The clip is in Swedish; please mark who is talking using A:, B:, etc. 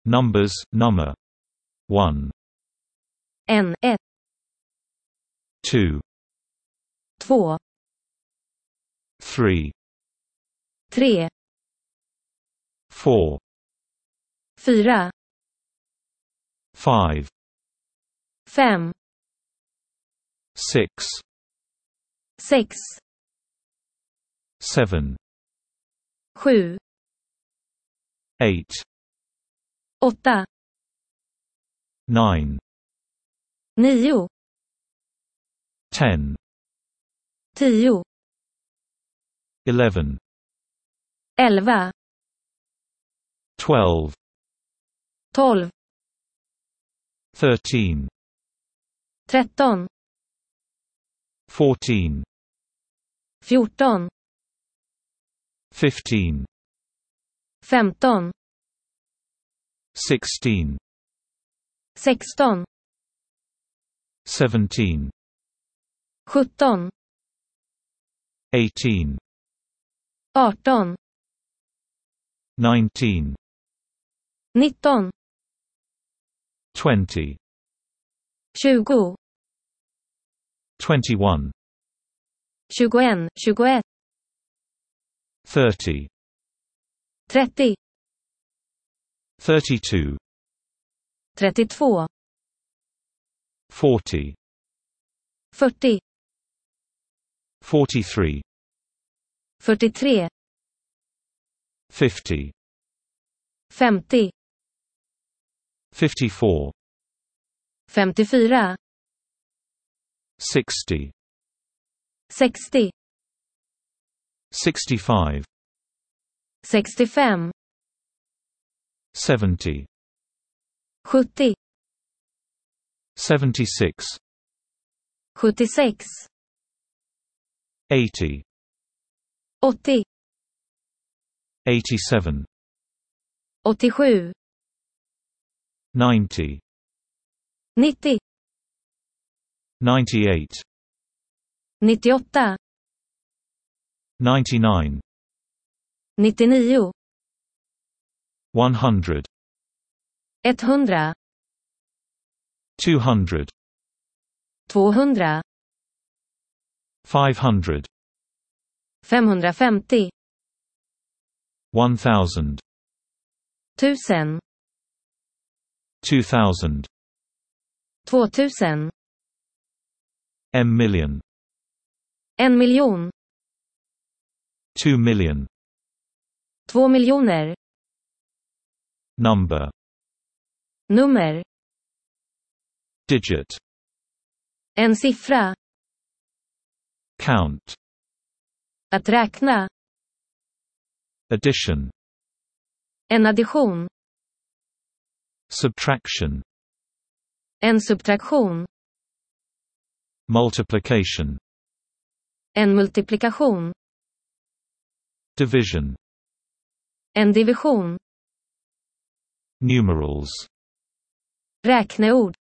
A: Numbers, nummer 1,
B: en, ett,
A: 2,
B: två,
A: 3,
B: tre,
A: 4,
B: fyra,
A: 5,
B: fem,
A: 6,
B: sex,
A: 7,
B: sju,
A: 8,
B: åtta,
A: 9,
B: nio,
A: 10,
B: tio,
A: 11,
B: 11,
A: 12,
B: 12,
A: 13,
B: 13,
A: 14,
B: 14,
A: 15,
B: 15,
A: 16,
B: 16,
A: 17,
B: 17,
A: 18,
B: 18,
A: 19,
B: 19,
A: 20,
B: 20,
A: 21,
B: 21, 21,
A: 30,
B: 30,
A: 32,
B: 32,
A: 40,
B: 40,
A: 43,
B: 43,
A: 50,
B: 50,
A: 54,
B: 54,
A: 60,
B: 60,
A: 65,
B: 65,
A: 70,
B: 70,
A: 76,
B: 76,
A: 80,
B: 80,
A: 87,
B: 87,
A: 90,
B: 90,
A: 98,
B: 98,
A: 99,
B: 99,
A: 100,
B: 100,
A: 200,
B: 200,
A: 500,
B: 550,
A: 1000,
B: 1000,
A: 2000,
B: 2000,
A: million,
B: 1 miljon,
A: 2 million,
B: 2 miljoner,
A: number,
B: nummer,
A: digit,
B: en siffra,
A: count,
B: att räkna,
A: addition,
B: en addition,
A: subtraction,
B: en subtraktion,
A: multiplication,
B: en multiplikation,
A: division,
B: en division,
A: numerals,
B: räkneord,